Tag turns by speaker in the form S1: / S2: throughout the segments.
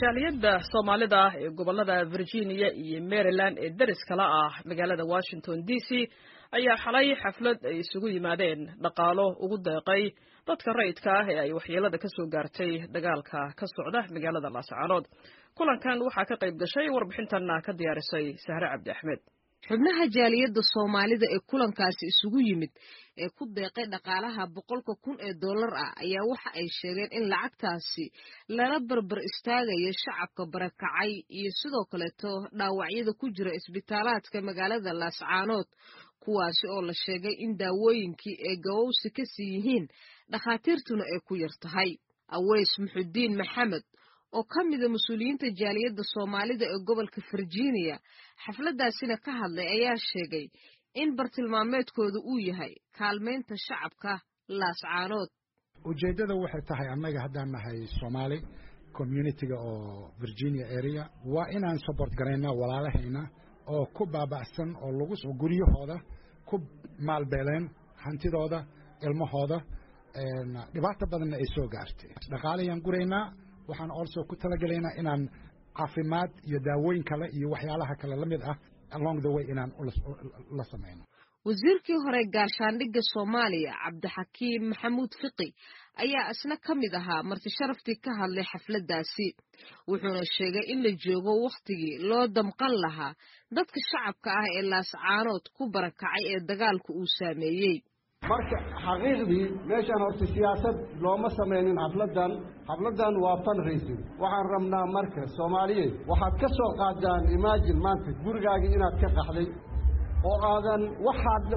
S1: jaaliyadda Soomaalida ee gobolada Virginia iyo Maryland ee dariska la ah magaalada Washington DC ayaa xalay xaflad ay isugu yimaadeen dhaqaalo ugu deeqay dadka rayidka ah ee ay waxyeelada ka soo gaartay dagaalka ka socda magaalada Laascaanood. kulankan waxaa ka qayb gashay warbixintan ka diyaarisay Sahre Cabdi Axmed.
S2: xubnaha jaaliyadda Soomaalida ee kulankaasi isugu yimid ee ku deeqay dhaqaalaha $100,000 ah ayaa waxa ay sheegeen in lacagtaasi lala barbar istaagayo shacabka barakacay iyo sidoo kaleeto dhaawacyada ku jira isbitaalaadka magaalada Laascaanood kuwaasi oo la sheegay in daawooyinkii ay gawowsi ka sii yihiin dhakhaatiirtuna ay ku yar tahay. Aweys Muxudiin Maxamed oo ka mid ah mas'uuliyiinta jaaliyadda Soomaalida ee gobolka Virginia xafladaasina ka hadlay ayaa sheegay in bartilmaameedkoodu uu yahay kaalmeynta shacabka Laascaanood.
S3: ujeedada waxay tahay annaga haddaan nahay Soomaali community-ga oo Virginia area waa inaan support gareynaa walaalahayna oo ku baaba'san oo lagu soo guryahooda ku maalbeeleen hantidooda ilmahooda dhibaato badanna ay soo gaartay. dhaqaalayaan gureynaa waxaan also ku talagalaynaa inaan caafimaad iyo daawooyin kale iyo waxyaalaha kale la mid ah along the way inaan la samayno.
S2: wasiirkii hore gaashaandhigga Soomaaliya Cabdixakiim Maxamuud Fiqi ayaa isna ka mid ahaa marti sharaftii ka hadlay xafladaasi wuxuuna sheegay in la joogo waqtigii loo damqan lahaa dadka shacabka ah ee Laascaanood ku barakacay ee dagaalku uu saameeyay.
S4: marka xaqiiqdii meeshan horta siyaasad looma sameeynin xafladan waa fundraising waxaan rabnaa marka Soomaaliyeed waxaad ka soo qaadaan imagine maanta gurigaaga inaad ka qaxday oo aadan wax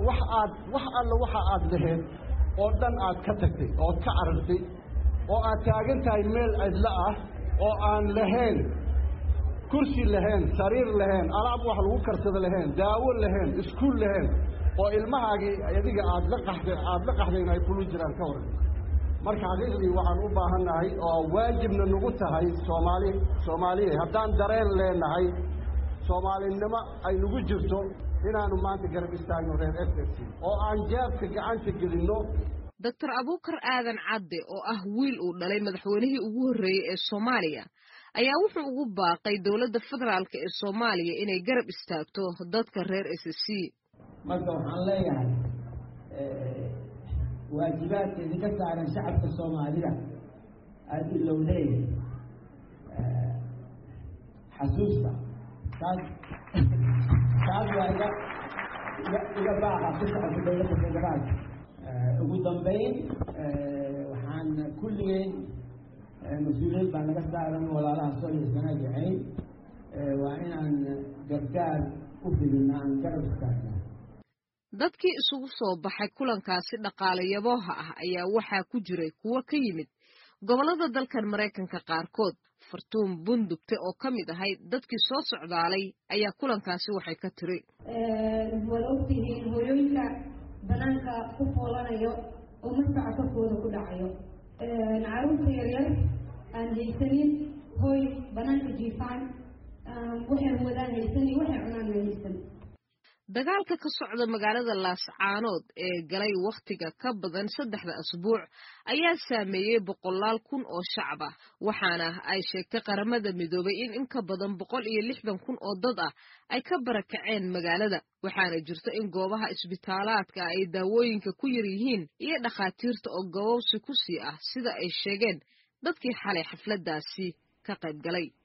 S4: aad lahayd oo dhan aad ka tagtay oo ka carartay oo aad taagan tahay meel cidla ah oo aan lahayn kursi lahayn sariir lahayn alaab wax lagu karsado lahayn daawo lahayn iskuul lahayn oo ilmahaagii adiga aad la qaxdeen ay kula jiraan ka waran. marka xaqiiqdii waxaan u baahannahay oo waajibna nagu tahay Soomaaliyeed haddaan dareen leenahay Soomaalinimo ay nagu jirto inaanu maanta garab istaagno reer FFC oo aan jeebka gacanta gelinno.
S2: Dr. Abuukar Aadan Cadde oo ah wiil uu dhalay madaxweynihii ugu horreeyay ee Soomaaliya ayaa wuxuu ugu baaqay dowladda federaalka ee Soomaaliya inay garab istaagto dadka reer SSC.
S5: marka waxaan leeyahay waajibaadka idinka saaran shacabka Soomaalida aad ilowday xasuusta taas waa iga baaqa ku socota dowladda federaalka. ugu dambeyn waxaan kulligeen mas-uuliyad baa naga saaran walaalaha soo yeesana jacayn waa inaan gargaar u fidinaa aan garab istaagna.
S2: dadkii isugu soo baxay kulankaasi dhaqaalayabooha ah ayaa waxaa ku jiray kuwo ka yimid gobolada dalkan Mareykanka qaarkood. Fartuun Bundugte oo ka mid ahay dadkii soo socdaalay ayaa kulankaasi waxay ka tiri
S6: walaaltihiin hooyooyinka banaanka ku foolanayo oo markaa afkooda ku dhacayo caruurta yaryar aan haysanin hooy banaanka jiifaan waxay wadaan haysanin waxay cunaan haysan.
S2: dagaalka ka socda magaalada Laascaanood ee galay waqtiga ka badan 3 asbuuc ayaa saameeyay 100,000 oo shacab ah waxaana ay sheegtay qaramada midoobay in ka badan 160,000 oo dad ah ay ka barakaceen magaalada waxaana jirta in goobaha isbitaalaadka ay daawooyinka ku yar yihiin iyo dhakhaatiirta oo gawowsi ku sii ah sida ay sheegeen dadkii xalay xafladaasi ka qayb galay.